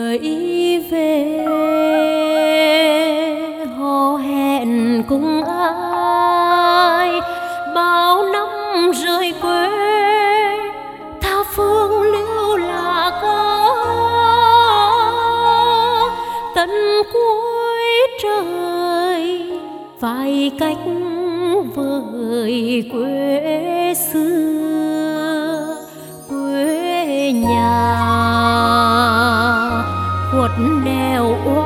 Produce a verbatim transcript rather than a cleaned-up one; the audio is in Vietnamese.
người về hò hẹn cùng ai bao năm rời quê tha phương lưu là có tận cuối trời vài cách vời quê xưa quê nhà khuất nẻo